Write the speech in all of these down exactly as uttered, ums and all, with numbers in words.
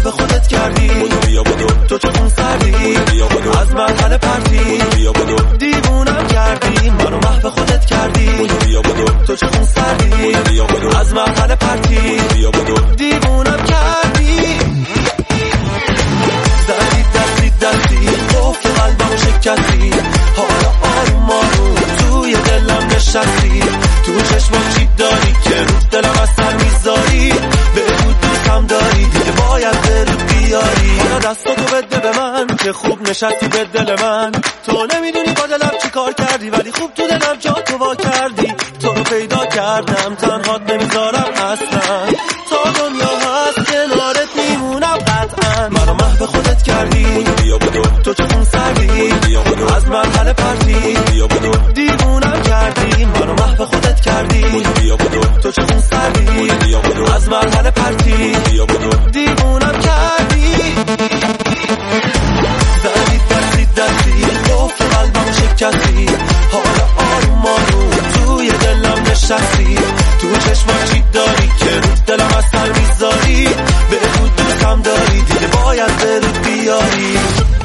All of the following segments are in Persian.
محو خودت کردی. بیا بدو تو چه خون سردی، از مرحله پرتی. بیا بدو دیوونم کردی، منو محو خودت کردی. بیا بدو تو چه خون سردی، از مرحله پرتی. بیا بدو دیوونم کردی. زدی دستی دستی قفل قلبمو شکستی. حالا آروم آروم توی دلم نشستی. تو چشمم چی داری که رو دلم از سر میذاری. بگو دوستم داری دیگه باید دل بیاری. حالا دستاتو بده به من که خوب نشستی به دل من. تو نمیدونی با دلم چی کار کردی، ولی خوب تو دلم جا تو وا کردی. تو رو پیدا کردم تنهات نمیذارم اصلا. تا دنیا هست کنارت میمونم قطعا. منو محو خودت کردی. بیا بدو تو چه خون سردی، از مرحله پرتی. بیا بدو دیوونم کردی، منو محو خودت کردی. بیا بدو تو چه خون سردی، از مرحله پرتی. بیا بدو دیوونم کردی. زدی دستی دستی قفل قلبمو شکستی. حالا آروم آروم توی دلم نشستی. تو چشمم چی داری که رو دلم از سر میذاری. بگو دوستم داری دیگه باید دل بیاری.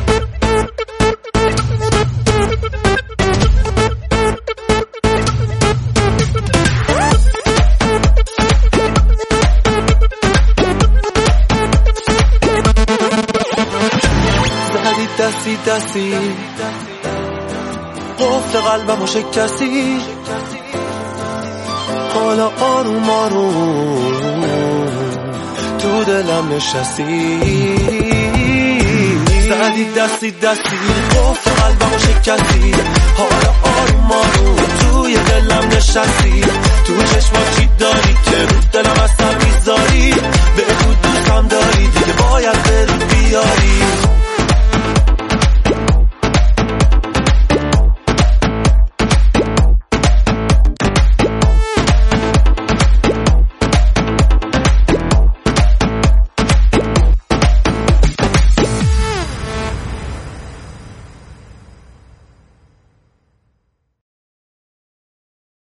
زدی دستی دستی قفل قلبمو شکستی. حالا آروم آروم تو دلم نشستی. زدی دستی دستی قفل قلبمو شکستی. حالا آروم آروم توی دلم نشستی. تو چشمات چی داری که رو دلم از سر میذاری. بگو دوستم داری